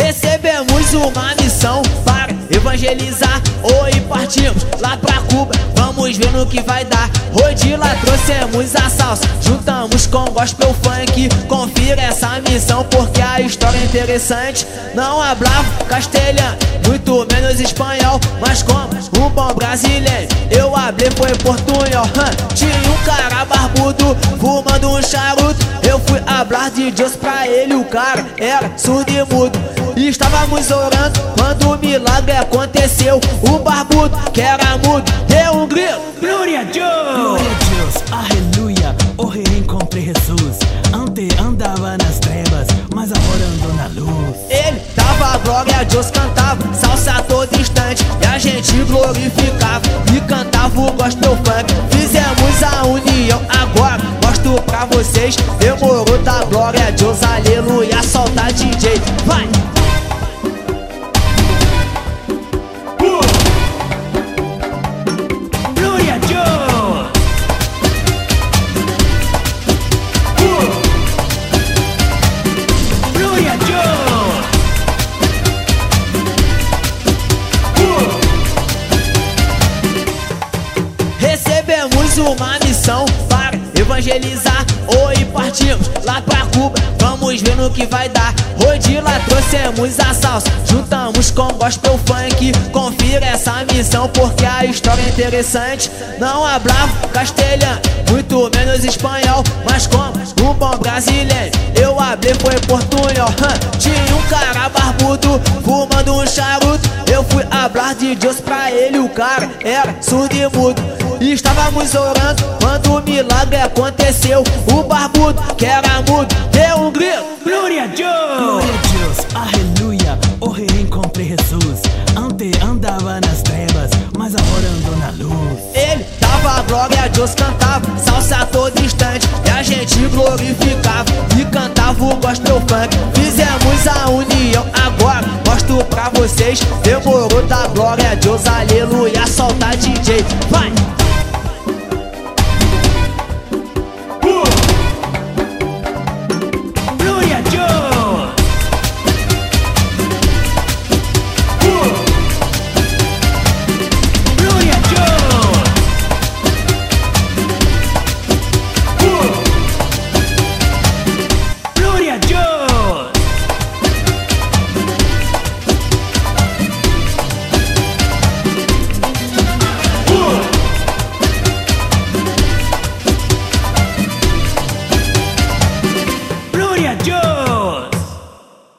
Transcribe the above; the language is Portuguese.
Recebemos uma missão para evangelizar. Oi, partimos lá pra Cuba, vamos ver no que vai dar. Rodila, trouxemos a salsa, juntamos com gospel funk. Confira essa missão porque a história é interessante. Não hablava castelhano, muito menos espanhol, mas como um bom brasileiro, eu hablei foi portunhol. Tinha um cara barbudo, fumando um charuto. Eu fui hablar de Deus pra ele, o cara era surdo e mudo. E estávamos orando quando o milagre aconteceu. O barbudo, que era mudo, deu um grito: Glória a Deus! Glória a Deus, aleluia. Hoje encontrei Jesus. Antes andava nas trevas, mas agora ando na luz. Ele dava glória a Deus, cantava salsa a todo instante, e a gente glorificava e cantava o gospel funk. Fizemos a união, agora mostro pra vocês. Demorou, da glória a Deus, aleluia. Solta DJ, vai! Glória a Deus! Glória a Deus! Recebemos uma missão para evangelizar. Oi, partimos lá pra Cuba, vamos ver no que vai dar. Rodila, trouxemos a salsa, juntamos com gospel funk. Confira essa missão porque a história é interessante. Não hablava castelhano, muito menos espanhol, mas como um bom brasileiro, eu hablei foi portunhol. Tinha um cara barbudo, fumando um charuto. Eu fui hablar de Deus pra ele, o cara era surdo e mudo. E estávamos orando quando o milagre aconteceu. O barbudo, que era mudo, deu um grito: Glória a Deus! Glória a Deus, aleluia. Hoje encontrei Jesus. Antes andava nas trevas, mas agora ando na luz. Ele dava glória a Deus, cantava salsa a todo instante, e a gente glorificava e cantava o gospel funk. Fizemos a união, agora mostro pra vocês. Demorou, da glória a Deus, aleluia. Solta DJ, vai! Glória a Deus! Glória a Deus! Glória a Deus! Glória a Deus!